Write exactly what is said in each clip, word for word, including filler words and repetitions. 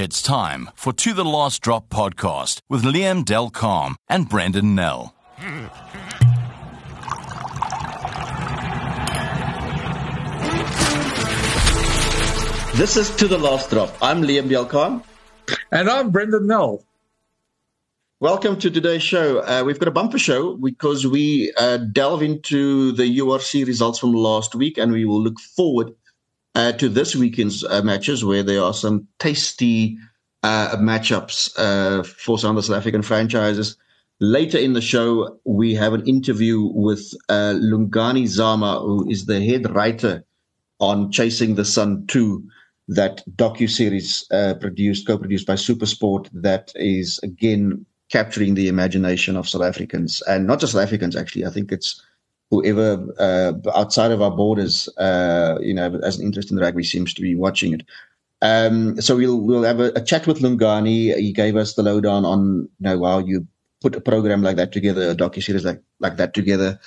It's time for To The Last Drop podcast with Liam Delcalm and Brendan Nell. This is To The Last Drop. I'm Liam Delcalm. And I'm Brendan Nell. Welcome to today's show. Uh, we've got a bumper show because we uh, delve into the U R C results from last week, and we will look forward uh, to this weekend's uh, matches where there are some tasty uh, matchups uh, for some of the South African franchises. Later in the show, we have an interview with uh, Lungani Zama, who is the head writer on Chasing the Sun two, that docuseries uh, produced, co-produced by SuperSport, that is, again, capturing the imagination of South Africans, and not just South Africans, actually. I think it's whoever uh, outside of our borders, uh, you know, has an interest in rugby seems to be watching it. Um, so we'll we'll have a, a chat with Lungani. He gave us the lowdown on, you know, how you put a program like that together, a docuseries like like that together,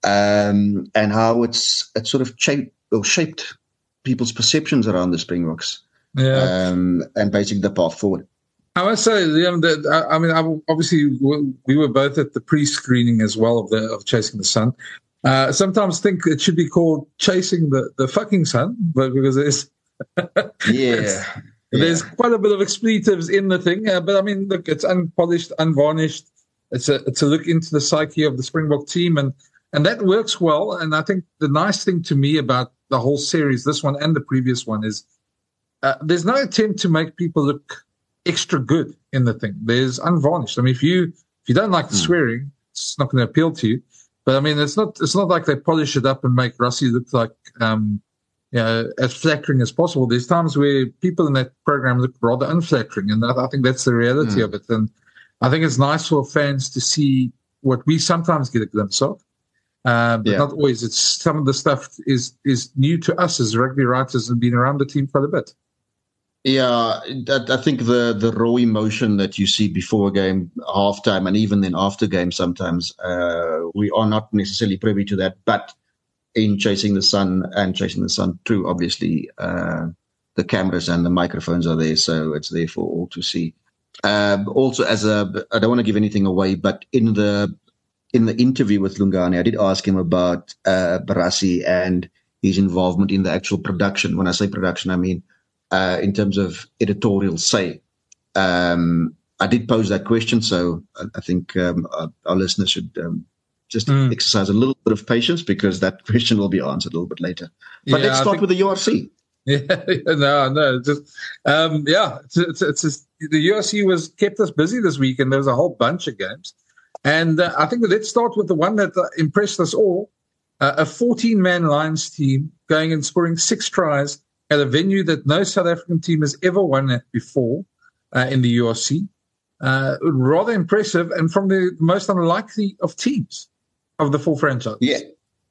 um, and how it's it's sort of shaped or shaped people's perceptions around the Springboks, yeah, um, and basically the path forward. I must say, Liam, that I, I mean, I, obviously we were both at the pre-screening as well of the of Chasing the Sun. Uh, sometimes think it should be called Chasing the, the fucking Sun, but because there's yeah, there's yeah. quite a bit of expletives in the thing. Uh, but I mean, look, it's unpolished, unvarnished. It's a it's a look into the psyche of the Springbok team, and and that works well. And I think the nice thing to me about the whole series, this one and the previous one, is uh, there's no attempt to make people look extra good in the thing. There's unvarnished. I mean, if you if you don't like the mm. swearing, it's not going to appeal to you. But I mean, it's not it's not like they polish it up and make Rassie look like um, you know, as flattering as possible. There's times where people in that program look rather unflattering, and I, I think that's the reality mm. of it. And I think it's nice for fans to see what we sometimes get a glimpse of. Uh, but yeah. not always. It's some of the stuff is is new to us as rugby writers and been around the team quite a bit. Yeah, I think the, the raw emotion that you see before a game, halftime, and even then after game sometimes, uh, we are not necessarily privy to that. But in Chasing the Sun and Chasing the Sun two, obviously, uh, the cameras and the microphones are there, so it's there for all to see. Uh, also, as a, I don't want to give anything away, but in the in the interview with Lungani, I did ask him about uh, Rassie and his involvement in the actual production. When I say production, I mean Uh, in terms of editorial say. Um, I did pose that question, so I, I think um, our, our listeners should um, just mm. exercise a little bit of patience, because that question will be answered a little bit later. But yeah, let's start think, with the U R C. Yeah, no, no, just um, yeah, it's, it's, it's just, the U R C was kept us busy this week, and there was a whole bunch of games. And uh, I think that let's start with the one that uh, impressed us all: uh, a fourteen-man Lions team going and scoring six tries at a venue that no South African team has ever won at before uh, in the U R C. Uh, rather impressive, and from the most unlikely of teams of the full franchise. Yeah,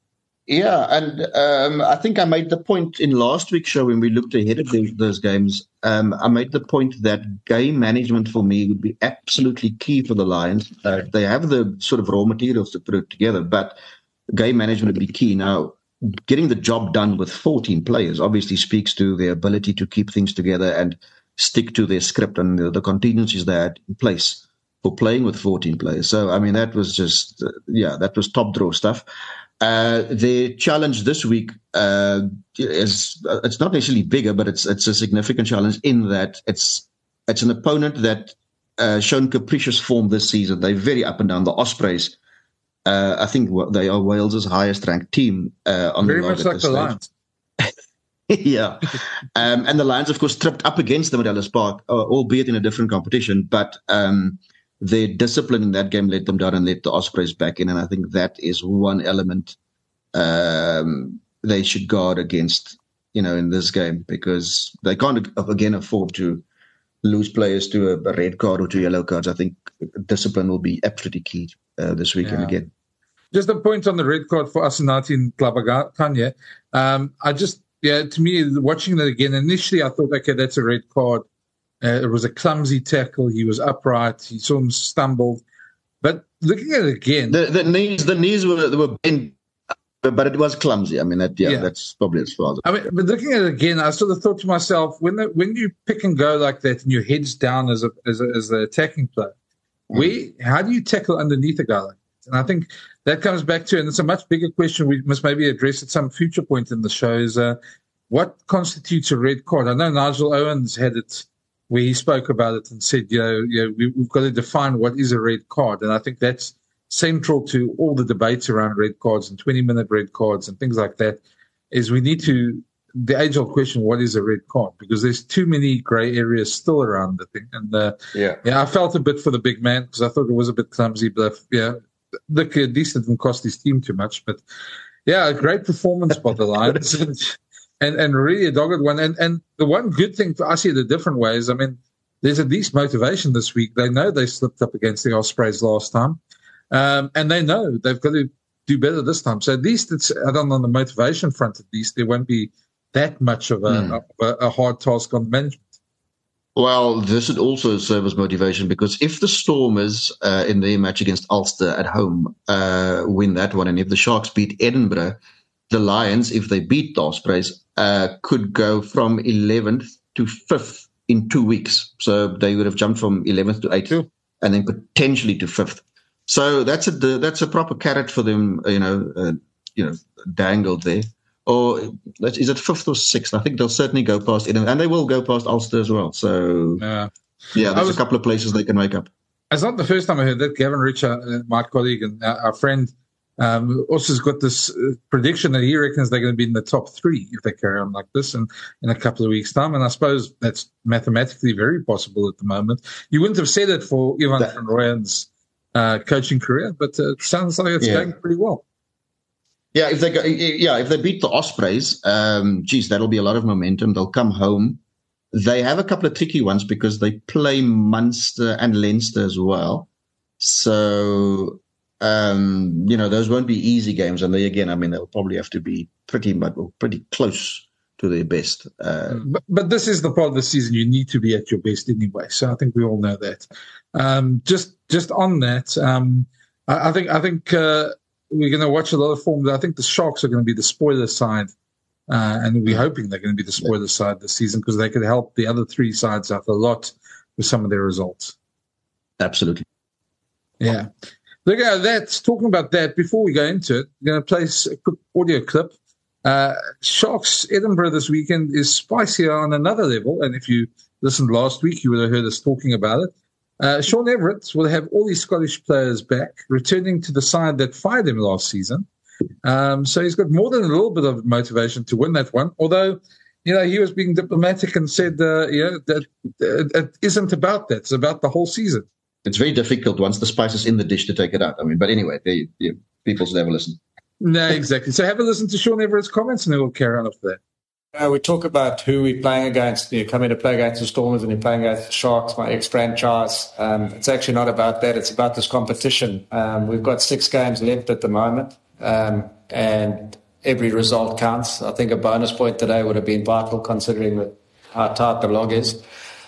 yeah, and um, I think I made the point in last week's show when we looked ahead of those, those games. Um, I made the point that game management for me would be absolutely key for the Lions. Uh, they have the sort of raw materials to put it together, but game management would be key. Now, getting the job done with fourteen players obviously speaks to their ability to keep things together and stick to their script and the, the contingencies they had in place for playing with fourteen players. So, I mean, that was just, uh, yeah, that was top draw stuff. Uh, their challenge this week uh, is, uh, it's not necessarily bigger, but it's it's a significant challenge in that it's it's an opponent that uh, shown capricious form this season. They're very up and down. The Ospreys, Uh, I think they are Wales's highest-ranked team uh, on Very the much like the Lions. yeah. Um, and the Lions, of course, tripped up against them at Ellis Park, uh, albeit in a different competition. But um, their discipline in that game let them down and let the Ospreys back in. And I think that is one element um, they should guard against, you know, in this game, because they can't, again, afford to lose players to a, a red card or two yellow cards. I think discipline will be absolutely key uh, this weekend yeah. again. Just a point on the red card for Asinati and Klabakanya. Um, I just, yeah, to me, watching it again, initially I thought, okay, that's a red card. Uh, it was a clumsy tackle. He was upright. He saw him stumbled. But looking at it again, the, the knees, the knees were, were bent But, but it was clumsy. I mean, that, yeah, Yeah. that's probably as far as. I mean, but looking at it again, I sort of thought to myself, when the, when you pick and go like that and your head's down as a as, a, as the attacking player, Mm. we how do you tackle underneath a guy like that? And I think that comes back to, and it's a much bigger question we must maybe address at some future point in the show, is uh, what constitutes a red card? I know Nigel Owens had it where he spoke about it and said, you know, you know we, we've got to define what is a red card. And I think that's central to all the debates around red cards and twenty-minute red cards and things like that, is we need to, the age-old question, what is a red card? Because there's too many grey areas still around the thing. And uh, Yeah. yeah, I felt a bit for the big man because I thought it was a bit clumsy, but yeah, look, at least it didn't cost his team too much. But yeah, a great performance by the Lions and, and and really a dogged one. And and the one good thing, for, I see it a different way, is, I mean, there's at least motivation this week. They know they slipped up against the Ospreys last time. Um, and they know they've got to do better this time. So at least it's, I don't know, on the motivation front, at least there won't be that much of a, mm. a, a hard task on management. Well, this would also serve as motivation, because if the Stormers uh, in their match against Ulster at home uh, win that one, and if the Sharks beat Edinburgh, the Lions, if they beat the Ospreys, uh, could go from eleventh to fifth in two weeks. So they would have jumped from eleventh to eighth, sure. and then potentially to fifth. So that's a that's a proper carrot for them, you know, uh, you know, dangled there. Or is it fifth or sixth? I think they'll certainly go past it, and they will go past Ulster as well. So, yeah, yeah there's was, a couple of places they can make up. It's not the first time I heard that. Gavin Richer, uh, my colleague and uh, our friend, um, also has got this uh, prediction that he reckons they're going to be in the top three if they carry on like this in, in a couple of weeks' time. And I suppose that's mathematically very possible at the moment. You wouldn't have said it for Ivan that, van Rooyen's uh, coaching career, but uh, it sounds like it's yeah. going pretty well. Yeah, if they go, yeah, if they beat the Ospreys, um, geez, that'll be a lot of momentum. They'll come home. They have a couple of tricky ones because they play Munster and Leinster as well. So, um, you know, those won't be easy games. And they, again, I mean, they'll probably have to be pretty much, pretty close to their best. Uh, but, but this is the part of the season you need to be at your best anyway. So I think we all know that. Um, just, just on that, um, I, I think, I think. Uh, We're going to watch a lot of forms. I think the Sharks are going to be the spoiler side, uh, and we're hoping they're going to be the spoiler side this season because they could help the other three sides out a lot with some of their results. Absolutely. Yeah. Look at that. Talking about that, before we go into it, we're going to play a quick audio clip. Uh, Sharks Edinburgh this weekend is spicier on another level, and if you listened last week, you would have heard us talking about it. Uh, Sean Everett will have all these Scottish players back, returning to the side that fired him last season. Um, so he's got more than a little bit of motivation to win that one. Although, you know, he was being diplomatic and said, uh, you know, that uh, it isn't about that. It's about the whole season. It's very difficult once the spice is in the dish to take it out. I mean, but anyway, they, they, people should never listen. No, exactly. So have a listen to Sean Everett's comments, and then we'll carry on after that. Uh, we talk about who we're playing against. You come in to play against the Stormers and you're playing against the Sharks, my ex-franchise. Um, it's actually not about that. It's about this competition. Um, we've got six games left at the moment, um, and every result counts. I think a bonus point today would have been vital considering the, how tight the log is.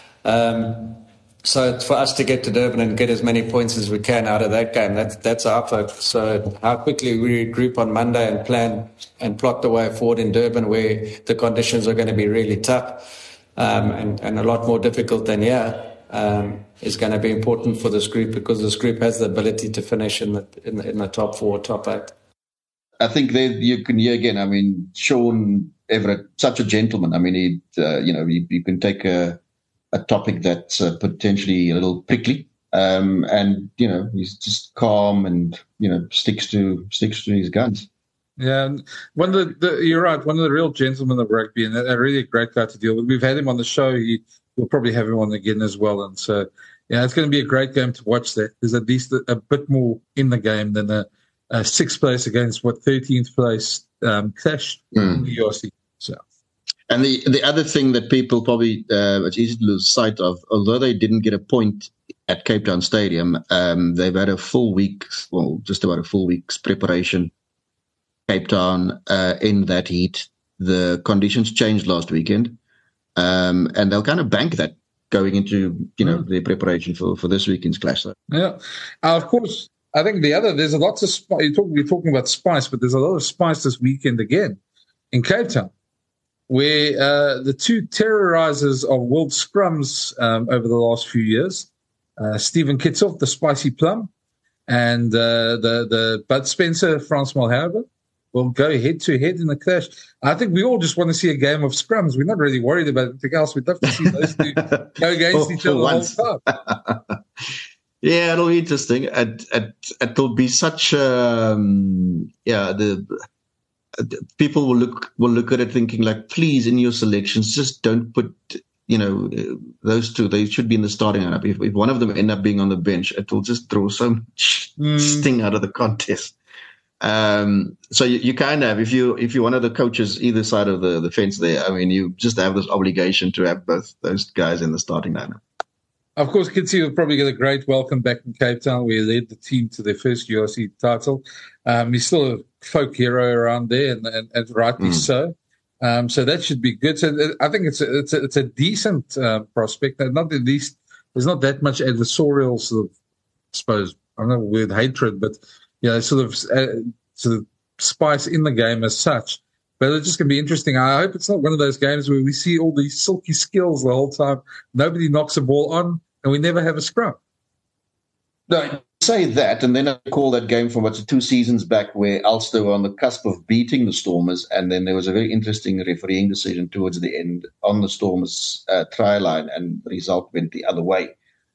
Um, so it's for us to get to Durban and get as many points as we can out of that game. That's, that's our focus. So how quickly we regroup on Monday and plan and plot the way forward in Durban, where the conditions are going to be really tough um, and, and a lot more difficult than here, um, is going to be important for this group, because this group has the ability to finish in the in the, in the top four, top eight. I think there you can hear again. I mean, Sean Everett, such a gentleman. I mean, he, uh, you know, you, you can take a. a topic that's uh, potentially a little prickly, um, and, you know, he's just calm and, you know, sticks to sticks to his guns. Yeah, one of the, the you're right, one of the real gentlemen of rugby, and a really great guy to deal with. We've had him on the show. He, we'll probably have him on again as well. And so, yeah, it's going to be a great game to watch that. There's at least a, a bit more in the game than a, a sixth place against, what, thirteenth place um, clash mm. in the U R C. So. And the, the other thing that people probably, uh, it's easy to lose sight of, although they didn't get a point at Cape Town Stadium, um, they've had a full week, well, just about a full week's preparation, Cape Town, uh, in that heat. The conditions changed last weekend, um, and they'll kind of bank that going into, you know, mm. their preparation for, for this weekend's clash. Yeah, uh, of course. I think the other, there's a lot of spice. You're talking, you're talking about spice, but there's a lot of spice this weekend again in Cape Town, where uh, the two terrorizers of world scrums um, over the last few years, uh, Stephen Kitsoff, the Spicy Plum, and uh, the, the Bud Spencer, Frans Malherbe, will go head-to-head in the clash. I think we all just want to see a game of scrums. We're not really worried about anything else. We'd love to see those two go against for, each for other once. the whole time. Yeah, it'll be interesting. It, it, it'll be such, um, yeah, the, the people will look will look at it thinking like, please, in your selections, just don't put, you know, those two. They should be in the starting lineup. If, if one of them end up being on the bench, it will just draw so much mm. sting out of the contest. Um, so you, you kind of, if you if you're one of the coaches either side of the, the fence there, I mean, you just have this obligation to have both those guys in the starting lineup. Of course, Kitsy will probably get a great welcome back in Cape Town, where he led the team to their first U R C title. Um, he's still a folk hero around there, and, and, and rightly mm. so. Um, so that should be good. So I think it's a, it's a, it's a decent uh, prospect. Not at least there's not that much adversarial sort of, I suppose, I don't know the word hatred, but you know, sort of uh, sort of spice in the game as such. But it's just going to be interesting. I hope it's not one of those games where we see all these silky skills the whole time. Nobody knocks a ball on, and we never have a scrum. No, you say that, and then I recall that game from what's two seasons back where Ulster were on the cusp of beating the Stormers, and then there was a very interesting refereeing decision towards the end on the Stormers' uh, try line, and the result went the other way.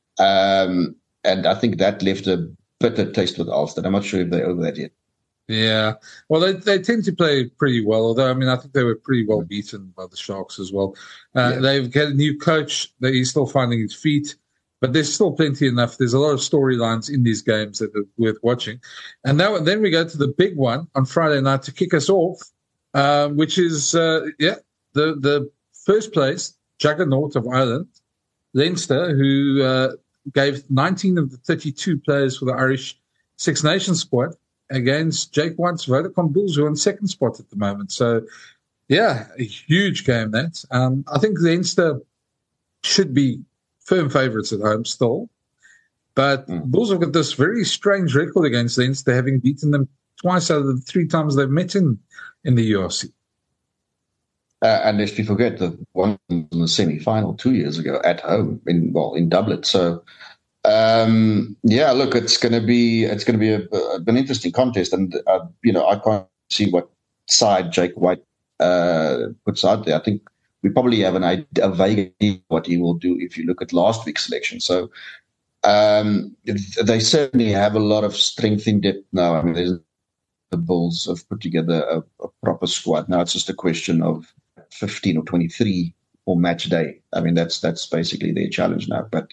Um, and I think that left a bitter taste with Ulster. I'm not sure if they're over that yet. Yeah, well, they they tend to play pretty well. Although I mean, I think they were pretty well beaten by the Sharks as well. Uh, yeah. They've got a new coach that he's still finding his feet, but there's still plenty enough. There's a lot of storylines in these games that are worth watching. And now then we go to the big one on Friday night to kick us off, uh, which is uh, yeah the the first place juggernaut of Ireland, Leinster, who uh, gave nineteen of the thirty-two players for the Irish Six Nations squad against Jake White's Vodacom Bulls, who are on second spot at the moment. So, yeah, a huge game that. Um, I think Leinster should be firm favourites at home still. But mm. Bulls have got this very strange record against Leinster, having beaten them twice out of the three times they've met in, in the U R C. Uh, and lest we forget the one in the semi-final two years ago at home in well in Dublin. So, um, yeah, look, it's going to be it's going to be a, a, an interesting contest, and uh, you know I can't see what side Jake White uh, puts out there. I think we probably have an idea, a vague idea what he will do if you look at last week's selection. So, um, they certainly have a lot of strength in depth now. I mean, there's, the Bulls have put together a, a proper squad. Now it's just a question of fifteen or twenty-three for match day. I mean, that's that's basically their challenge now. But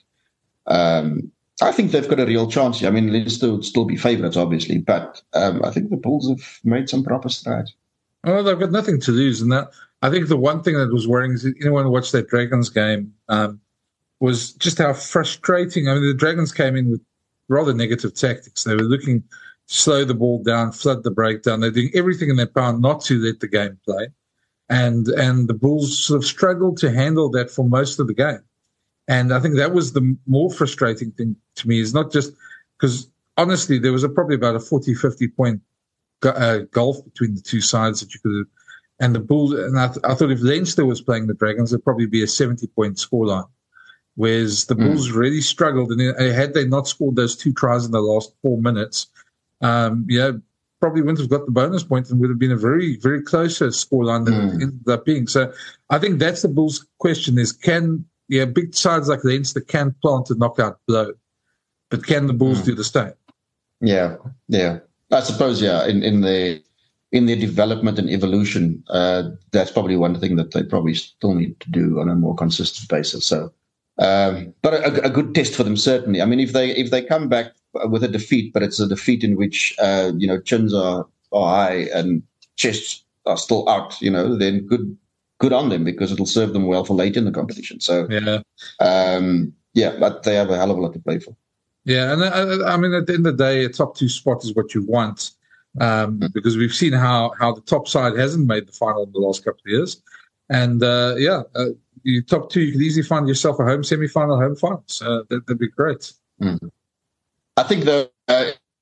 um, I think they've got a real chance here. I mean, Leinster would still be favourites, obviously, but um, I think the Bulls have made some proper strides. Oh, they've got nothing to lose. And that, I think the one thing that was worrying is that anyone who watched that Dragons game um, was just how frustrating. I mean, the Dragons came in with rather negative tactics. They were looking to slow the ball down, flood the breakdown. They're doing everything in their power not to let the game play. And and the Bulls sort of struggled to handle that for most of the game. And I think that was the more frustrating thing to me, is not just because, honestly, there was a, probably about a forty, fifty point uh, gulf between the two sides that you could have. And the Bulls, and I, th- I thought if Leinster was playing the Dragons, it'd probably be a seventy point scoreline. Whereas the mm. Bulls really struggled. And had they not scored those two tries in the last four minutes, um, yeah, probably wouldn't have got the bonus point and would have been a very, very closer scoreline than mm. it ended up being. So I think that's the Bulls' question is, can, yeah, big sides like Leinster can plant a knockout blow, but can the Bulls mm. do the same? Yeah, yeah. I suppose, yeah, in, in their in their development and evolution, uh, that's probably one thing that they probably still need to do on a more consistent basis. So, um, but a, a good test for them, certainly. I mean, if they if they come back with a defeat, but it's a defeat in which, uh, you know, chins are, are high and chests are still out, you know, then good good on them, because it'll serve them well for late in the competition. So, yeah, um, yeah, but they have a hell of a lot to play for. Yeah, and I, I mean, at the end of the day, a top two spot is what you want, um, mm. because we've seen how, how the top side hasn't made the final in the last couple of years. And, uh, yeah, uh, you top two, you could easily find yourself a home semi-final, home final. So that, that'd be great. Mm. I think the uh,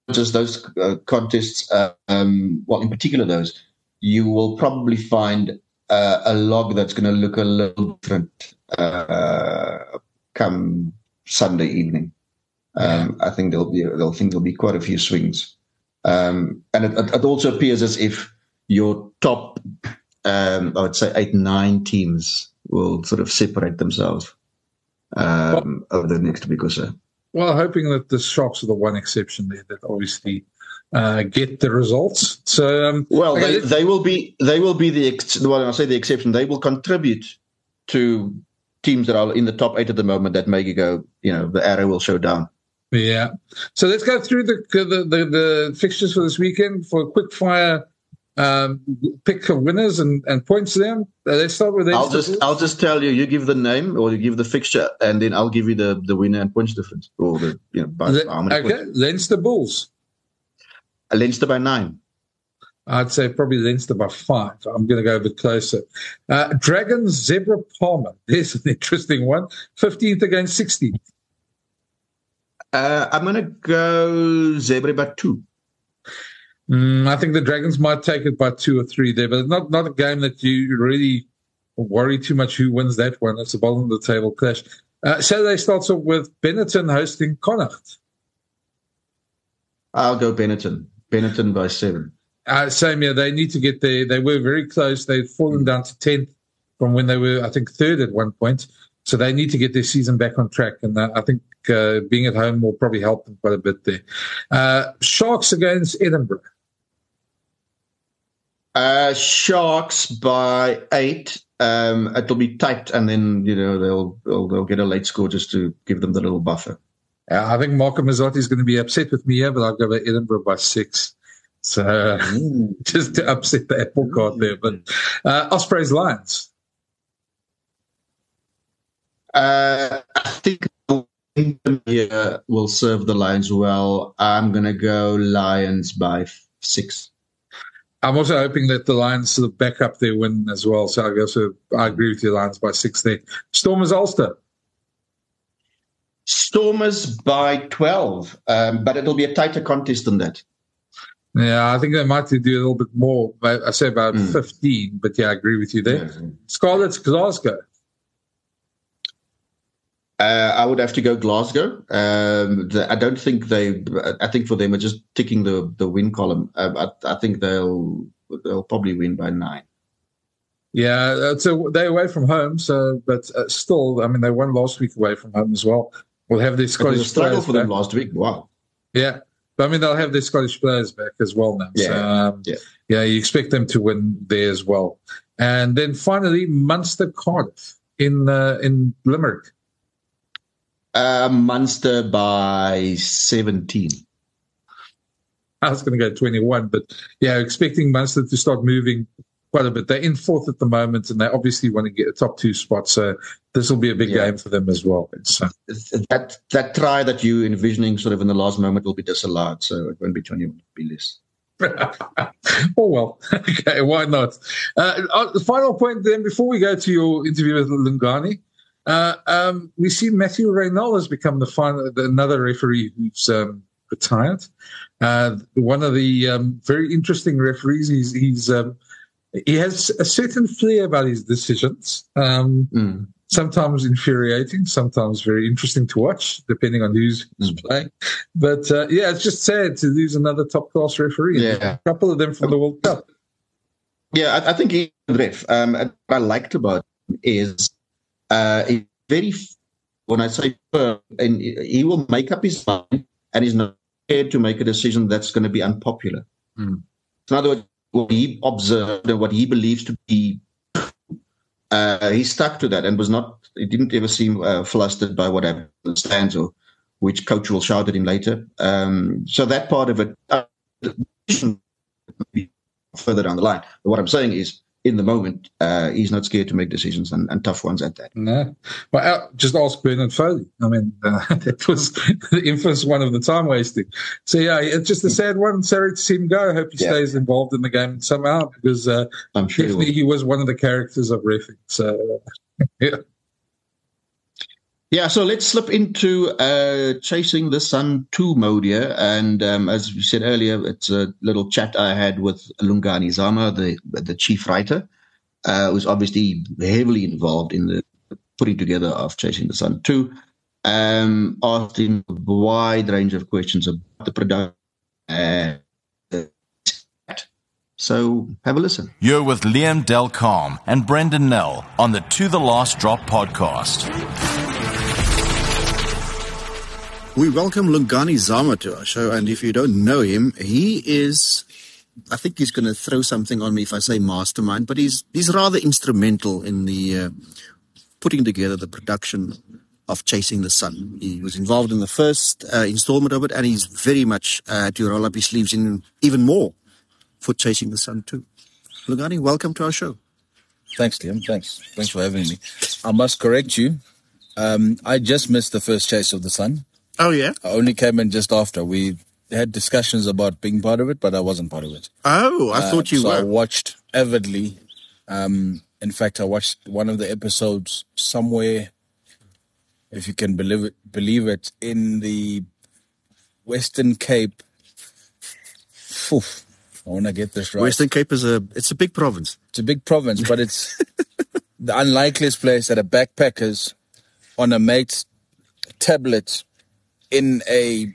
tournaments, those uh, contests, uh, um, well, in particular those, you will probably find uh, a log that's going to look a little different uh, come Sunday evening. Um, yeah. I think there'll be they'll think there'll be quite a few swings, um, and it, it also appears as if your top, um, I would say eight, nine teams will sort of separate themselves um, well, over the next week or so. Well, hoping that the Sharks are the one exception there that obviously uh, get the results. So, um, well, okay, they, they will be they will be the ex- well, I say the exception. They will contribute to teams that are in the top eight at the moment that make you go, you know, the arrow will show down. Yeah. So let's go through the the, the, the fixtures for this weekend for a quick fire um, pick of winners and, and points to them. Uh, let's start with I'll just I'll just tell you. You give the name or you give the fixture, and then I'll give you the, the winner and points difference, or the you know by Le- how many okay, points. Leinster Bulls. Uh, Leinster by nine. I'd say probably Leinster by five. I'm going to go a bit closer. Uh, Dragons Zebra Palmer. There's an interesting one. fifteenth against sixteenth. Uh, I'm going to go Zebra by two. Mm, I think the Dragons might take it by two or three there, but not not a game that you really worry too much who wins that one. It's a bottom of the table clash. Uh, Saturday starts off with Benetton hosting Connacht. I'll go Benetton. Benetton by seven. Uh, same here. They need to get there. They were very close. They've fallen down to tenth from when they were, I think, third at one point. So they need to get their season back on track. And uh, I think uh, being at home will probably help them quite a bit there. Uh, Sharks against Edinburgh. Uh, Sharks by eight. Um, it'll be tight, and then you know they'll, they'll they'll get a late score just to give them the little buffer. Uh, I think Marco Mazzotti is going to be upset with me here, but I'll go by Edinburgh by six. So mm. just to upset the apple cart there. But uh, Ospreys Lions. Uh, I think yeah, will serve the Lions well. I'm going to go Lions by six. I'm also hoping that the Lions sort of back up their win as well. So I guess I agree with you, Lions by six there. Stormers Ulster. Stormers by twelve, um, but it'll be a tighter contest than that. Yeah, I think they might do a little bit more. I say about mm. fifteen, but yeah, I agree with you there. Yeah. Scarlets Glasgow. Uh, I would have to go Glasgow. Um, the, I don't think they. I think for them, it's just ticking the, the win column. Uh, I, I think they'll they'll probably win by nine. Yeah, so they're away from home. So, but uh, still, I mean, they won last week away from home as well. We'll have their Scottish it was a struggle players for back. them last week. Wow. Yeah, but I mean, they'll have their Scottish players back as well now. Yeah, so, um, yeah. yeah. You expect them to win there as well. And then finally, Munster Cardiff in uh, in Limerick. Uh, Munster by seventeen. I was going to go twenty-one, but yeah, expecting Munster to start moving quite a bit. They're in fourth at the moment, and they obviously want to get a top two spot. So this will be a big yeah. game for them as well. So. That that try that you envisioning sort of in the last moment will be disallowed, so it won't be twenty-one, it'll be less. Oh, well, okay, why not? Uh, the final point then, before we go to your interview with Lungani, uh, um, we see Matthew Reynolds has become the final, another referee who's um, retired. Uh, one of the um, very interesting referees. He's, he's um, he has a certain flair about his decisions. Um, mm. Sometimes infuriating, sometimes very interesting to watch, depending on who's, who's mm. playing. But uh, yeah, it's just sad to lose another top class referee. Yeah. A couple of them from the World Cup. Yeah, I, I think he's a ref. Um, what I liked about him is uh, he's very, when I say firm, and he will make up his mind, and he's not scared to make a decision that's going to be unpopular. Mm. So in other words, what he observed and what he believes to be, uh, he stuck to that and was not, he didn't ever seem uh, flustered by whatever stands or which coach will shout at him later. Um, so that part of it, uh, further down the line. But what I'm saying is, in the moment, uh, he's not scared to make decisions and, and tough ones at that. No. Well, just ask Bernard Foley. I mean, uh, that was the infamous one of the time wasting. So, yeah, it's just a sad one. Sorry to see him go. I hope he yeah. stays involved in the game somehow because uh, I'm sure definitely he, he was one of the characters of reffing. So, yeah. Yeah, so let's slip into uh, Chasing the Sun two mode here. And um, as we said earlier, it's a little chat I had with Lungani Zama, the the chief writer, uh, who's obviously heavily involved in the putting together of Chasing the Sun two. Um, asked him a wide range of questions about the production. Uh, so have a listen. You're with Liam Delcom and Brendan Nell on the To the Last Drop podcast. We welcome Lungani Zama to our show, and if you don't know him, he is, I think he's going to throw something on me if I say mastermind, but he's he's rather instrumental in the uh, putting together the production of Chasing the Sun. He was involved in the first uh, installment of it, and he's very much uh, to roll up his sleeves in even more for Chasing the Sun too. Lungani, welcome to our show. Thanks, Liam. Thanks. Thanks for having me. I must correct you. Um, I just missed the first Chase of the Sun. Oh, yeah? I only came in just after. We had discussions about being part of it, but I wasn't part of it. Oh, I uh, thought you so were. I watched avidly. Um, in fact, I watched one of the episodes somewhere, if you can believe it, believe it in the Western Cape. Oof, I want to get this right. Western Cape is a, it's a big province. It's a big province, but it's the unlikeliest place at a backpackers on a mate's tablet in a,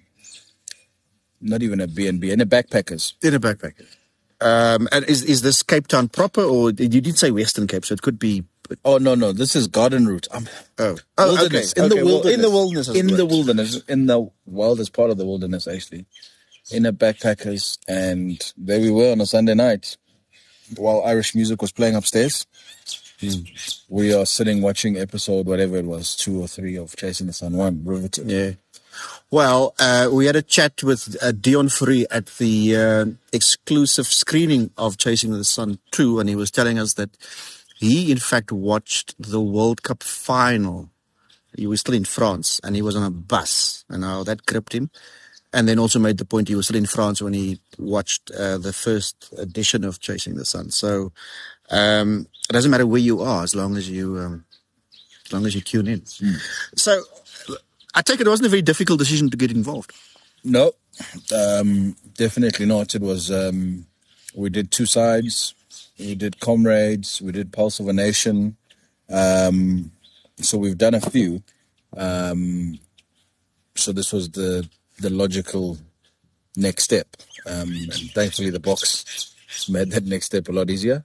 not even a B and B, in a backpackers. In a backpacker. Um, and is is this Cape Town proper, or you did say Western Cape, so it could be... Oh, no, no, this is Garden Route. Um, oh, oh wilderness. Okay. In, okay. the wilderness. in the wilderness. In the wilderness. In the wildest part of the wilderness, actually. In a backpackers, and there we were on a Sunday night while Irish music was playing upstairs. Mm. We are sitting watching episode, whatever it was, two or three of Chasing the Sun one, riveted. Yeah. Well, uh, we had a chat with uh, Dion Fourie at the uh, exclusive screening of Chasing the Sun two, and he was telling us that he, in fact, watched the World Cup final. He was still in France, and he was on a bus, and how that gripped him. And then also made the point he was still in France when he watched uh, the first edition of Chasing the Sun. So um, it doesn't matter where you are as long as you um, as long as you tune in. Mm. So I take it it wasn't a very difficult decision to get involved. No, um, definitely not. It was, um, we did two sides. We did Comrades. We did Pulse of a Nation. Um, so we've done a few. Um, so this was the the logical next step. Um, and thankfully the box made that next step a lot easier.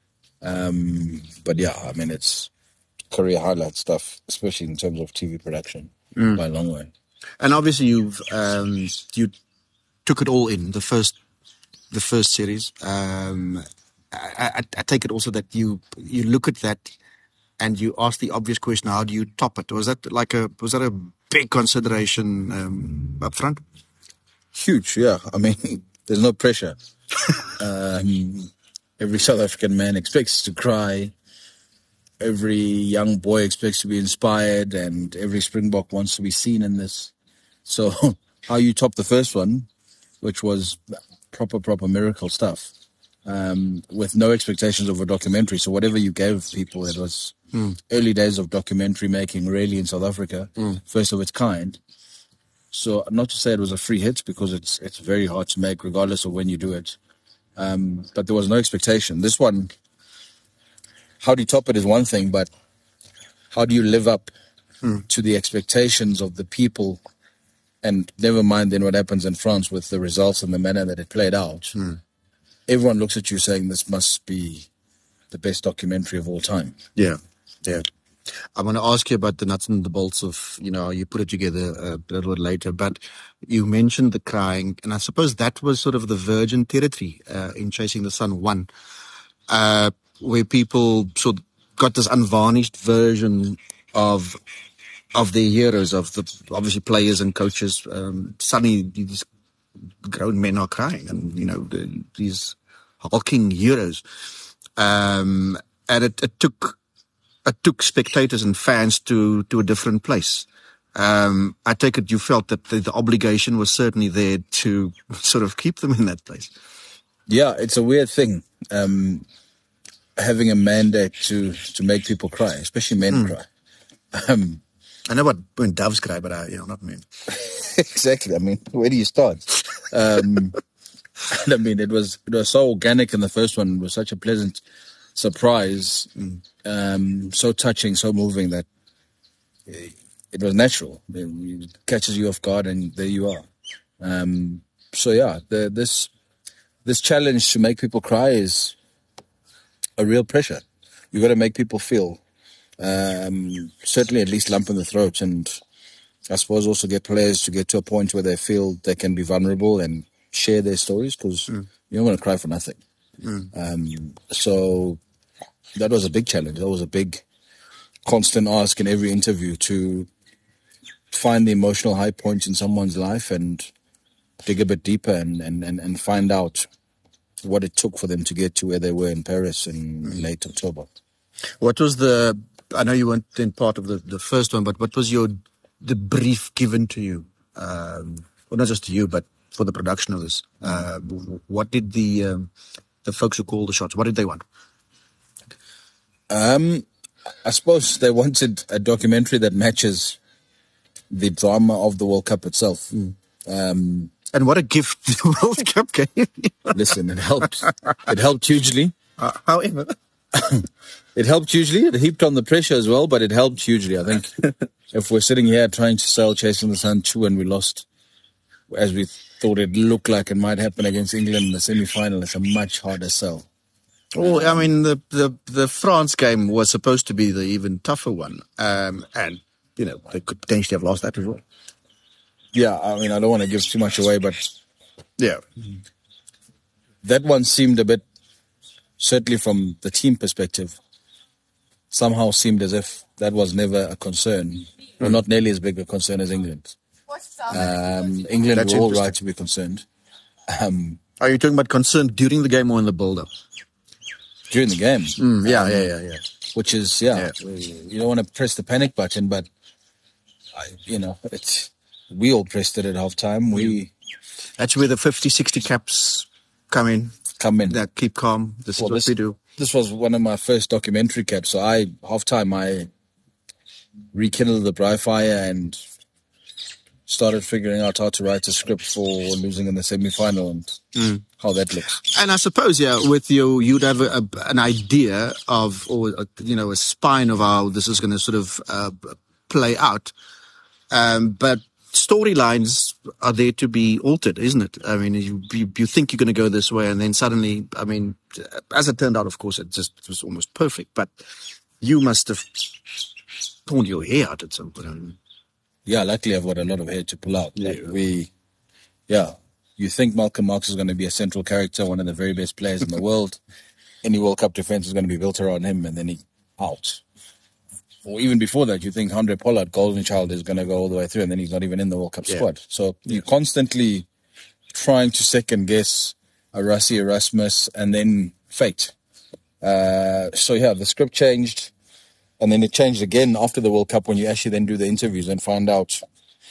Um, but yeah, I mean, it's career highlight stuff, especially in terms of T V production, mm. by a long way. And obviously you've, um, you took it all in, the first, the first series. Um, I, I, I take it also that you, you look at that and you ask the obvious question, how do you top it? Was that like a, was that a big consideration um, up front? Huge, yeah. I mean, there's no pressure. um, every South African man expects to cry. Every young boy expects to be inspired, and every Springbok wants to be seen in this. So how you top the first one, which was proper, proper miracle stuff, um, with no expectations of a documentary. So whatever you gave people, it was mm. early days of documentary making really in South Africa, mm. first of its kind. So not to say it was a free hit, because it's it's very hard to make regardless of when you do it. Um, but there was no expectation. This one, how do you top it is one thing, but how do you live up mm. to the expectations of the people? And never mind then what happens in France with the results and the manner that it played out. Mm. Everyone looks at you saying this must be the best documentary of all time. Yeah, yeah. I'm going to ask you about the nuts and the bolts of, you know, you put it together a little bit later, but you mentioned the crying, and I suppose that was sort of the virgin territory uh, in Chasing the Sun one, uh, where people sort of got this unvarnished version of of their heroes, of the obviously players and coaches. Um, suddenly these grown men are crying, and, you know, the, these hulking heroes. Um, and it, it took it took spectators and fans to, to a different place. Um, I take it you felt that the, the obligation was certainly there to sort of keep them in that place. Yeah, it's a weird thing, um, having a mandate to, to make people cry, especially men mm. cry. Um, I know what when doves cry, but I, you know, not men. Exactly. I mean, where do you start? Um, I mean, it was it was so organic in the first one. It was such a pleasant surprise, mm. um, so touching, so moving that it was natural. It catches you off guard, and there you are. Um, so yeah, the, this this challenge to make people cry is a real pressure. You got to make people feel, um, certainly at least lump in the throat, and I suppose also get players to get to a point where they feel they can be vulnerable and share their stories, because mm. you're not going to cry for nothing. Mm. Um, so that was a big challenge. That was a big, constant ask in every interview to find the emotional high points in someone's life and dig a bit deeper and, and, and, and find out what it took for them to get to where they were in Paris in mm. late October. What was the, I know you weren't in part of the, the first one, but what was your the brief given to you? Um, well, not just to you, but for the production of this. Uh, what did the um, the folks who called the shots, what did they want? Um, I suppose they wanted a documentary that matches the drama of the World Cup itself. Mm. Um, and what a gift the World Cup gave. Listen, it helped. It helped hugely. Uh, however... It helped hugely. It heaped on the pressure as well, but it helped hugely. I think if we're sitting here trying to sail Chasing the Sun two and we lost, as we thought it looked like it might happen against England in the semi-final, it's a much harder sell. Well, I mean, the, the, the France game was supposed to be the even tougher one. Um, and, you know, they could potentially have lost that as well. Yeah, I mean, I don't want to give too much away, but yeah, that one seemed a bit, certainly from the team perspective, somehow seemed as if that was never a concern, mm. or not nearly as big a concern as England. Um, England That's were all right to be concerned. Um, Are you talking about concern during the game or in the build-up? During the game. Mm, yeah, um, yeah, yeah, yeah. Which is, yeah, yeah, you don't want to press the panic button, but, I, you know, it's, we all pressed it at halftime. We. That's where the fifty, sixty caps come in. Come in. That keep calm. This well, is what this, we do. This was one of my first documentary caps. So I, half time, I rekindled the dry fire and started figuring out how to write a script for losing in the semi-final and mm. how that looks. And I suppose, yeah, with you, you'd have a, a, an idea of, or a, you know, a spine of how this is going to sort of uh, play out. Um, but storylines are there to be altered, isn't it? I mean, you, you you think you're going to go this way, and then suddenly, I mean, as it turned out, of course, it just it was almost perfect. But you must have torn your hair out at some point. Yeah, luckily I've got a lot of hair to pull out. Yeah. Like we, yeah, you think Malcolm Marx is going to be a central character, one of the very best players in the world. Any World Cup defense is going to be built around him, and then he out. Or even before that, you think Handré Pollard, golden child, is going to go all the way through, and then he's not even in the World Cup yeah. squad. So yeah. you're constantly trying to second guess a Rassie Erasmus and then fate. Uh, so yeah, the script changed, and then it changed again after the World Cup when you actually then do the interviews and find out,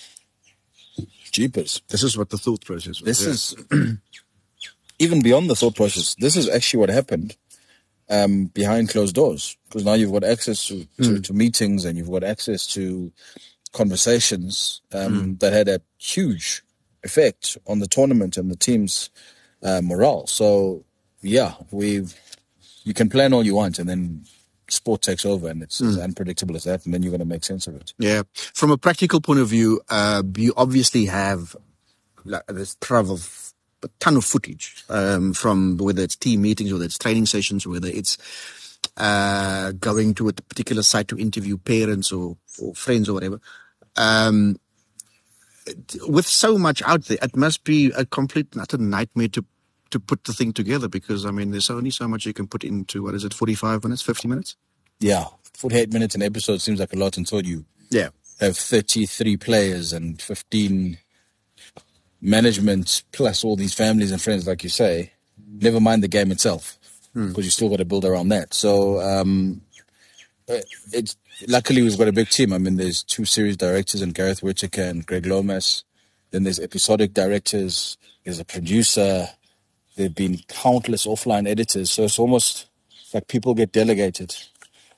jeepers. This is what the thought process was. This yeah. is, even beyond the thought process, this is actually what happened. Um, behind closed doors, because now you've got access to, to, mm. to meetings and you've got access to conversations um, mm. that had a huge effect on the tournament and the team's uh, morale. So, yeah, we've you can plan all you want, and then sport takes over, and it's mm. as unpredictable as that, and then you're going to make sense of it. Yeah. From a practical point of view, uh, you obviously have like, this trove of a ton of footage um, from whether it's team meetings, whether it's training sessions, whether it's uh, going to a particular site to interview parents or, or friends or whatever. Um, with so much out there, it must be a complete utter nightmare to to put the thing together, because, I mean, there's only so much you can put into, what is it, forty-five minutes, fifty minutes? Yeah, forty-eight minutes an episode seems like a lot until you yeah. have thirty-three players and fifteen management plus all these families and friends, like you say. Never mind the game itself, because hmm. you still got to build around that. So um, it's luckily we've got a big team. I mean, there's two series directors and Gareth Whittaker and Greg Lomas. Then there's episodic directors. There's a producer. There've been countless offline editors. So it's almost like people get delegated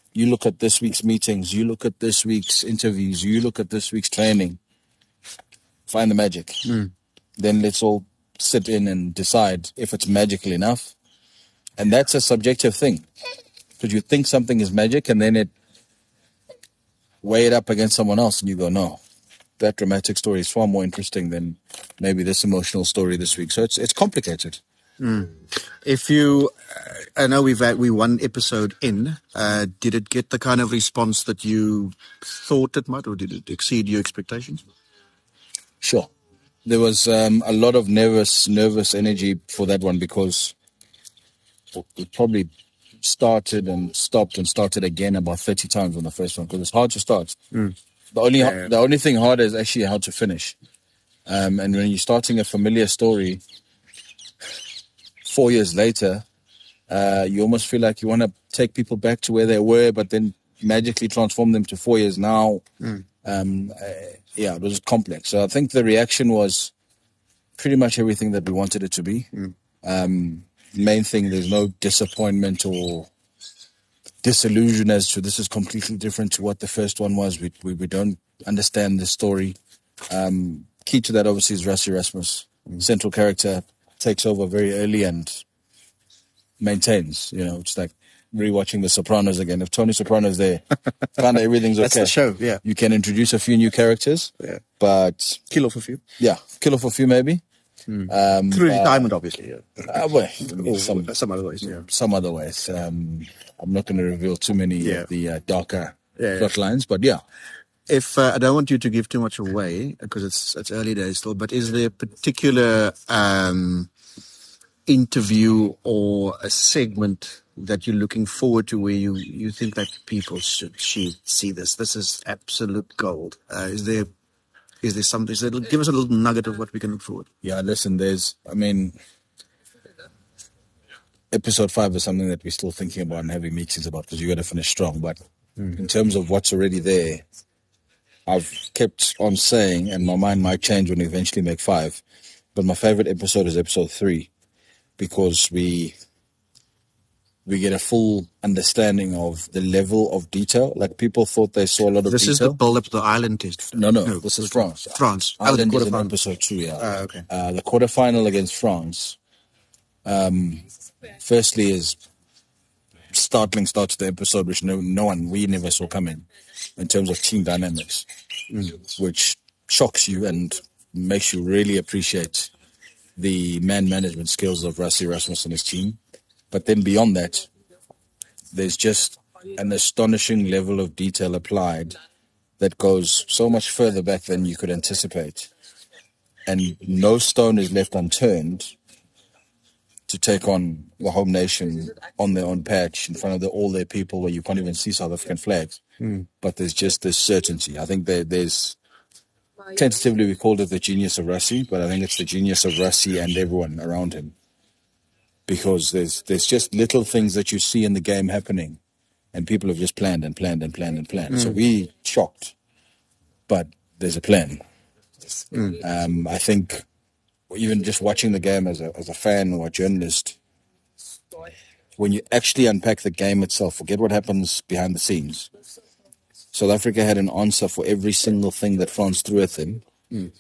you look at this week's meetings, you look at this week's interviews, you look at this week's training, find the magic. Mm. Then let's all sit in and decide if it's magical enough. And that's a subjective thing. Because you think something is magic and then it weigh it up against someone else and you go, no, that dramatic story is far more interesting than maybe this emotional story this week. So it's it's complicated. Mm. If you, uh, I know we've had, we one episode in, uh, did it get the kind of response that you thought it might, or did it exceed your expectations? Sure. There was um, a lot of nervous, nervous energy for that one because it probably started and stopped and started again about thirty times on the first one because it's hard to start. Mm. The only Yeah. the only thing harder is actually how to finish. Um, and when you're starting a familiar story four years later, uh, you almost feel like you want to take people back to where they were, but then magically transform them to four years now. Mm. Um, uh, yeah, it was complex. So I think the reaction was pretty much everything that we wanted it to be. Mm. Um, main thing, there's no disappointment or disillusion as to this is completely different to what the first one was. We we, we don't understand the story. Um, key to that obviously is Rassie Erasmus. Mm. Central character takes over very early and maintains. You know, it's like rewatching The Sopranos again. If Tony Soprano's there, kind of everything's okay. That's the show, yeah. You can introduce a few new characters, Yeah. but Kill off a few. yeah, kill off a few maybe. Mm. Um, Through uh, retirement, obviously. Yeah. uh, well, Or some some other ways, yeah. some other ways. Um, I'm not going to reveal too many Yeah. of the uh, darker Yeah, yeah. plot lines, but yeah. If uh, I don't want you to give too much away because it's it's early days still, but is there a particular um, interview or a segment that you're looking forward to where you, you think that people should, should see this? This is absolute gold. Uh, is there is there something? Is there, give us a little nugget of what we can look forward. Yeah, listen, there's, I mean, episode five is something that we're still thinking about and having meetings about because you got to finish strong. But mm. in terms of what's already there, I've kept on saying, and my mind might change when we eventually make five, but my favorite episode is episode three because we we get a full understanding of the level of detail. Like people thought they saw a lot of this detail. This is the build-up to the island test. No, no, no, this is France. France. Ireland oh, is in episode two, yeah. Uh, okay. Uh, the quarterfinal against France, um, firstly, is startling start to the episode, which no, no one, we never saw coming in terms of team dynamics, mm. which shocks you and makes you really appreciate the man management skills of Rassie Erasmus and his team. But then beyond that, there's just an astonishing level of detail applied that goes so much further back than you could anticipate. And no stone is left unturned to take on the home nation on their own patch in front of the, all their people where you can't even see South African flags. Mm. But there's just this certainty. I think there, there's, tentatively we called it the genius of Rassie, but I think it's the genius of Rassie and everyone around him. Because there's there's just little things that you see in the game happening, and people have just planned and planned and planned and planned. Mm. So we shocked, but there's a plan. Mm. Um, I think even just watching the game as a as a fan or a journalist, when you actually unpack the game itself, forget what happens behind the scenes. South Africa had an answer for every single thing that France threw at them. Mm.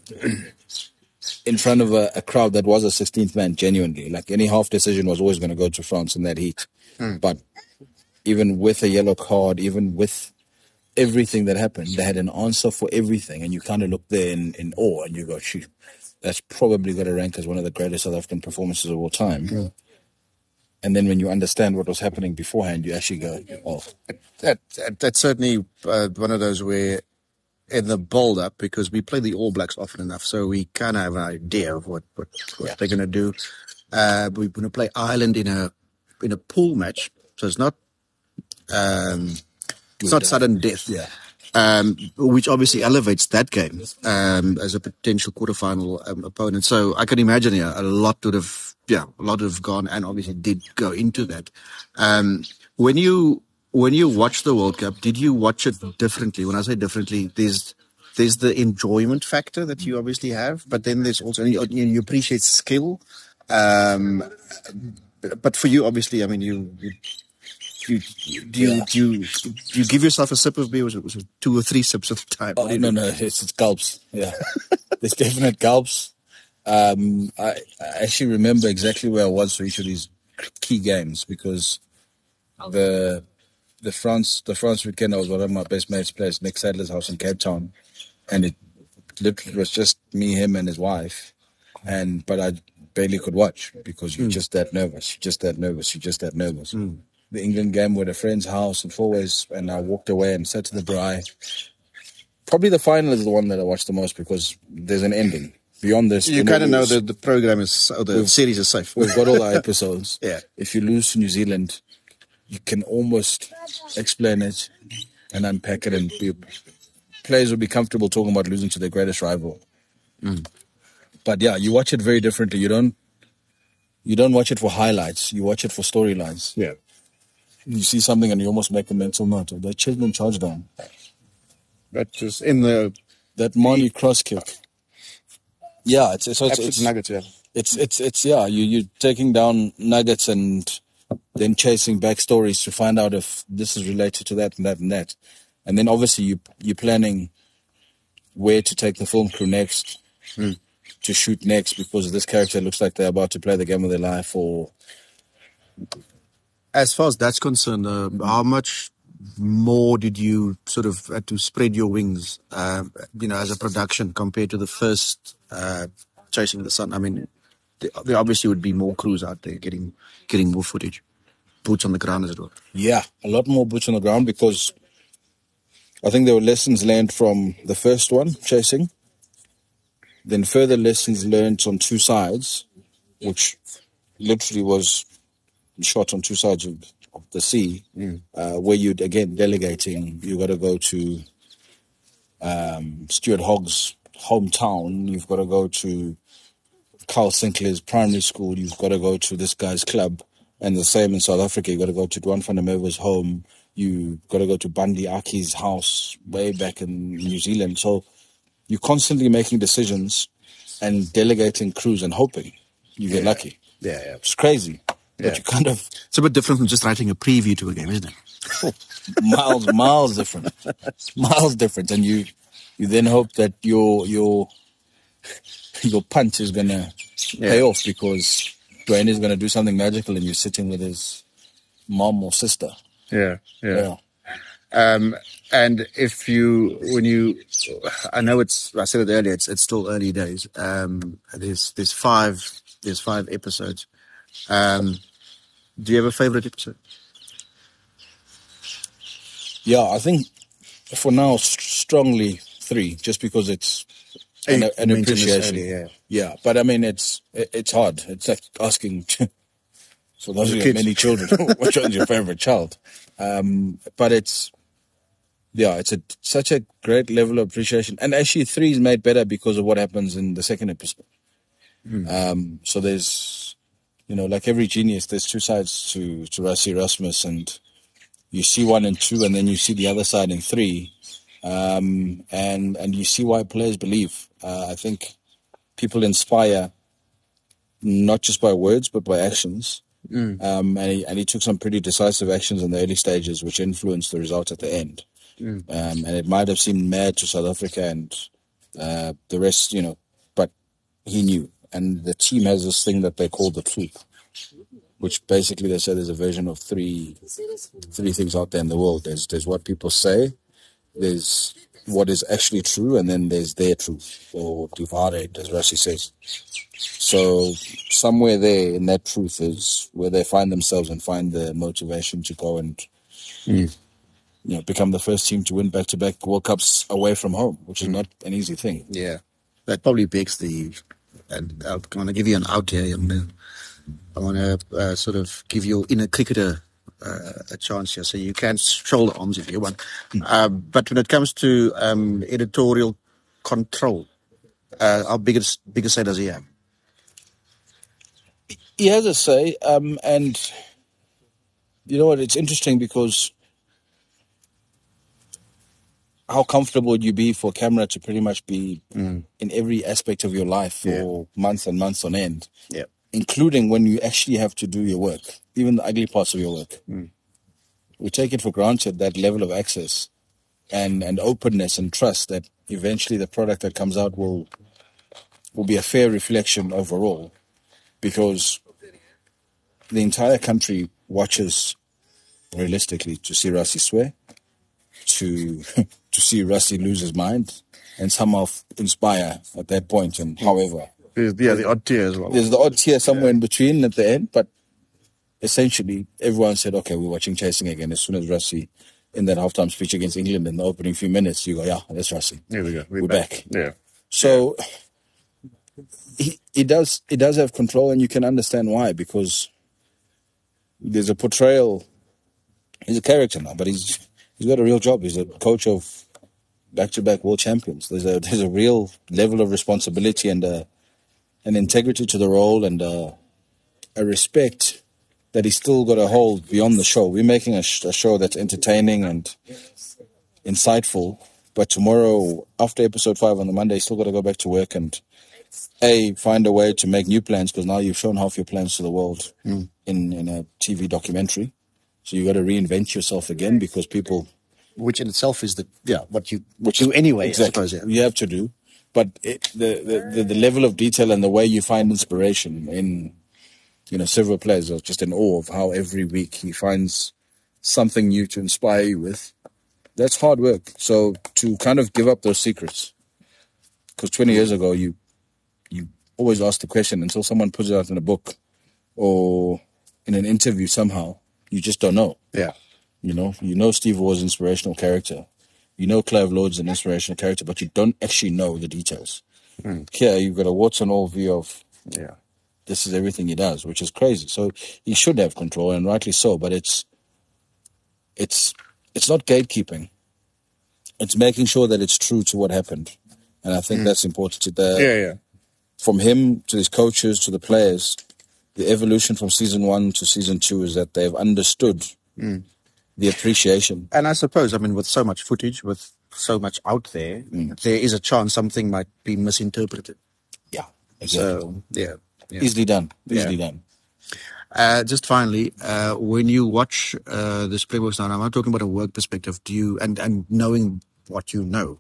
In front of a, a crowd that was a sixteenth man, genuinely. Like any half decision was always going to go to France in that heat. Mm. But even with a yellow card, even with everything that happened, they had an answer for everything. And you kind of look there in, in awe and you go, shoot, that's probably going to rank as one of the greatest South African performances of all time. Mm. And then when you understand what was happening beforehand, you actually go, oh. That, that, that's certainly uh, one of those where in the build-up, because we play the All Blacks often enough, so we kind of have an idea of what, what, what yeah. they're going to do. Uh, we're going to play Ireland in a in a pool match, so it's not um, it's not sudden death, yeah. um, which obviously elevates that game um, as a potential quarterfinal um, opponent. So I can imagine, yeah, a lot would have, yeah, a lot would have gone, and obviously did go into that. Um, when you When you watch the World Cup, did you watch it differently? When I say differently, there's there's the enjoyment factor that you obviously have, but then there's also, you, you appreciate skill. Um, but for you, obviously, I mean, you, you Do you, do, you, Yeah. do, you, do you give yourself a sip of beer? Was it, was it two or three sips at a time? Oh, What do you no, do? no, it's, it's gulps. Yeah. There's definite gulps. Um, I, I actually remember exactly where I was for each of these key games because the the France the France weekend I was one of my best mates' place, Nick Sadler's house in Cape Town, and it literally was just me, him, and his wife, and but I barely could watch because you're Mm. just that nervous, you're just that nervous, you're just that nervous. Mm. The England game were at a friend's house in Fourways, and I walked away and sat to the braai. Probably the final is the one that I watched the most because there's an ending. Beyond this, You win or kind of know lose, that the program is, or the We've- series is safe. We've got all our episodes. Yeah. If you lose to New Zealand, you can almost explain it and unpack it, and be, players will be comfortable talking about losing to their greatest rival. Mm. But yeah, you watch it very differently. You don't. You don't watch it for highlights. You watch it for storylines. Yeah. You see something and you almost make a mental note of that Cheltenham charge down, That was in the that Marnie cross kick. Yeah, it's it's it's, absolute it's, nuggets, yeah. it's it's it's yeah. You you're taking down nuggets and then chasing back stories to find out if this is related to that and that and that, and then obviously you you're planning where to take the film crew next, Mm. to shoot next, because this character looks like they're about to play the game of their life. Or As far as that's concerned, uh, how much more did you sort of had to spread your wings, uh, you know, as a production compared to the first uh, Chasing the Sun? I mean, there there obviously would be more crews out there getting getting more footage, boots on the ground as it were. yeah, a lot more boots on the ground, because I think there were lessons learned from the first one, Chasing. Then further lessons learned on two sides, which literally was shot on two sides of, of the sea, Mm. uh, where you'd, again, delegating. You got to go to um, Stuart Hogg's hometown. You've got to go to Carl Sinclair's primary school. You've got to go to this guy's club. And the same in South Africa. You've got to go to Dwan van der Merwe's home. You've got to go to Bandi Aki's house way back in New Zealand. So you're constantly making decisions and delegating crews and hoping you get Yeah. lucky. Yeah, yeah. It's crazy. Yeah. But you kind of It's a bit different from just writing a preview to a game, isn't it? miles, miles different, miles different, and you, you then hope that your your your punch is gonna pay off, because Dwayne is gonna do something magical, and you're sitting with his mom or sister. Yeah, Yeah, Um, and if you, when you, I know it's, I said it earlier, it's it's still early days. Um, there's there's five there's five episodes. Um, do you have a favorite episode? yeah. I think for now, st- strongly three, just because it's an, You an mentioned this appreciation. earlier, Yeah, but I mean, it's it, it's hard. It's like asking for those The of you with kids. many children, which one's your favorite child? Um, but it's yeah, it's a such a great level of appreciation, and actually three is made better because of what happens in the second episode. Um, so there's, you know, like every genius, there's two sides to to Rassie Erasmus, and you see one and two, and then you see the other side in three, um, and and you see why players believe. Uh, I think people inspire not just by words but by actions. Mm. Um, and he and he took some pretty decisive actions in the early stages, which influenced the result at the end. Mm. Um, and it might have seemed mad to South Africa and uh, the rest, you know, but he knew. And the team has this thing that they call the truth, which basically they say there's a version of three three things out there in the world. There's there's what people say, there's what is actually true, and then there's their truth, or die Wahrheit, as Rassie says. So somewhere there in that truth is where they find themselves and find the motivation to go and Mm. you know become the first team to win back-to-back World Cups away from home, which is not an easy thing. Yeah, that probably begs the. And I'm going to give you an out here. I'm gonna, I want to uh, sort of give your inner cricketer uh, a chance here, so you can shoulder arms if you want. Uh, but when it comes to um, editorial control, uh, how big a, big a say does he have? He has a say, um, and you know what? It's interesting because how comfortable would you be for camera to pretty much be Mm. in every aspect of your life for months and months on end, Yeah. including when you actually have to do your work, even the ugly parts of your work. Mm. we take it for granted, that level of access and, and openness and trust, that eventually the product that comes out will will be a fair reflection overall, because the entire country watches realistically to see Rassie swear, to to see Rassie lose his mind, and somehow inspire at that point. And however, There's, yeah, the odd tear as well. there's the odd tear somewhere in between at the end, but essentially everyone said, okay, we're watching Chasing again. As soon as Rassie, in that halftime speech against England in the opening few minutes, you go, yeah, that's Rassie. Here we go. We're, We're back. Yeah. So he, he does he does have control, and you can understand why, because there's a portrayal. He's a character now, but he's he's got a real job. He's a coach of back-to-back world champions. There's a there's a real level of responsibility and a, an integrity to the role, and a, a respect that he's still got to hold beyond the show. We're making a, sh- a show that's entertaining and insightful, but tomorrow, after episode five on the Monday, he's still got to go back to work and A, find a way to make new plans, because now you've shown half your plans to the world mm. in, in a T V documentary. So you've got to reinvent yourself again, because people... Which in itself is the, yeah, what you which do anyway, exactly. I suppose, yeah. You have to do. But it, the, the, the, the level of detail and the way you find inspiration in, you know, several players are just in awe of how every week he finds something new to inspire you with. That's hard work. So to kind of give up those secrets, because twenty years ago you you always ask the question until someone puts it out in a book or in an interview somehow, you just don't know. Yeah. You know, you know Steve Waugh's an inspirational character. You know Clive Lord's an inspirational character, but you don't actually know the details. Mm. Here, you've got a warts and all view of, yeah, this is everything he does, which is crazy. So he should have control, and rightly so, but it's it's it's not gatekeeping. It's making sure that it's true to what happened. And I think mm. that's important. To the, yeah, yeah. From him to his coaches to the players, the evolution from season one to season two is that they've understood mm. the appreciation. And I suppose, I mean, with so much footage, with so much out there, mm. there is a chance something might be misinterpreted. Yeah, exactly. So, yeah, yeah. Easily done. Easily yeah. done. Uh, just finally, uh, when you watch uh, the Springboks now, I'm not talking about a work perspective, do you, and, and knowing what you know,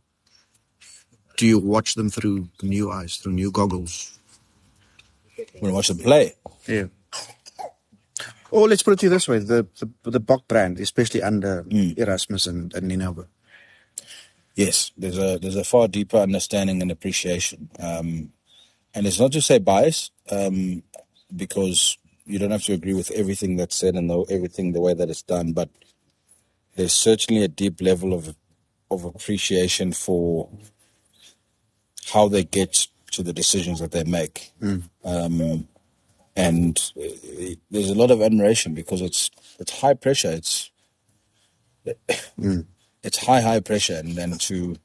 do you watch them through new eyes, through new goggles? When I watch them play? Yeah. Or let's put it to you this way, the the, the Bok brand, especially under mm. Erasmus and, and Ninova. Yes, there's a there's a far deeper understanding and appreciation. Um, and it's not to say bias, um, because you don't have to agree with everything that's said and the, everything the way that it's done, but there's certainly a deep level of of appreciation for how they get to the decisions that they make. Mm. Um, and it, there's a lot of admiration, because it's it's high pressure. It's mm. it's high, high pressure. And then to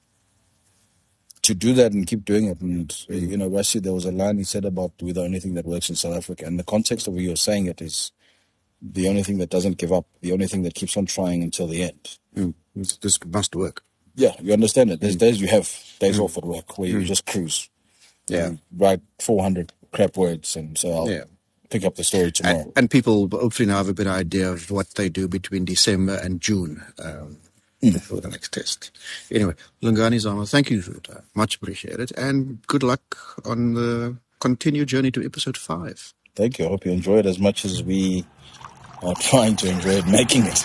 to do that and keep doing it. And, you know, Rassie, there was a line he said about we're the only thing that works in South Africa. And the context of where you're saying it is the only thing that doesn't give up, the only thing that keeps on trying until the end. Mm. This must work. Yeah, you understand it. There's mm. days you have days mm. off at work where mm. you just cruise. Yeah. Write four hundred crap words, and so I'll yeah. pick up the story tomorrow. And, and people hopefully now have a better idea of what they do between December and June um, mm. for the next test. Anyway, Lungani Zama, thank you. Much appreciated. And good luck on the continued journey to episode five. Thank you. I hope you enjoy it as much as we are trying to enjoy it making it.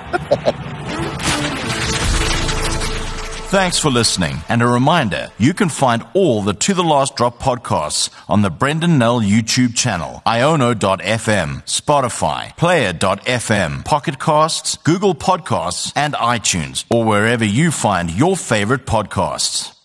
Thanks for listening, and a reminder, you can find all the To The Last Drop podcasts on the Brendan Nell YouTube channel, iono dot f m, Spotify, player dot f m, Pocket Casts, Google Podcasts, and iTunes, or wherever you find your favorite podcasts.